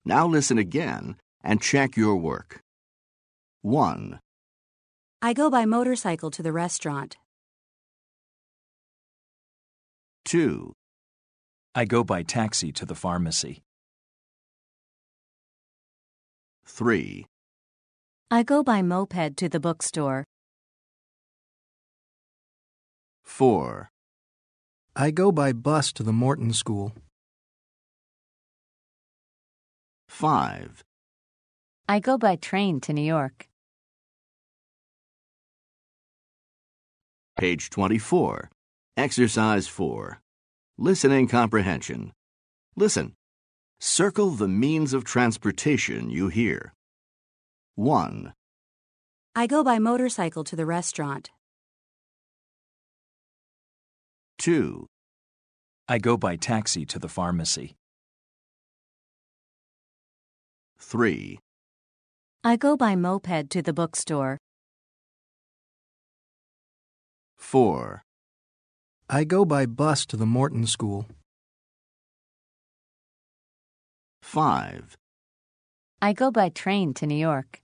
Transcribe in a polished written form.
Now listen again and check your work. 1, I go by motorcycle to the restaurant. 2, I go by taxi to the pharmacy. 3, I go by moped to the bookstore. 4, I go by bus to the Morton School. 5, I go by train to New York. Page 24. Exercise 4. Listening comprehension. Listen. Circle the means of transportation you hear. 1, I go by motorcycle to the restaurant. 2, I go by taxi to the pharmacy. 3, I go by moped to the bookstore. 4, I go by bus to the Morton School. 5, I go by train to New York.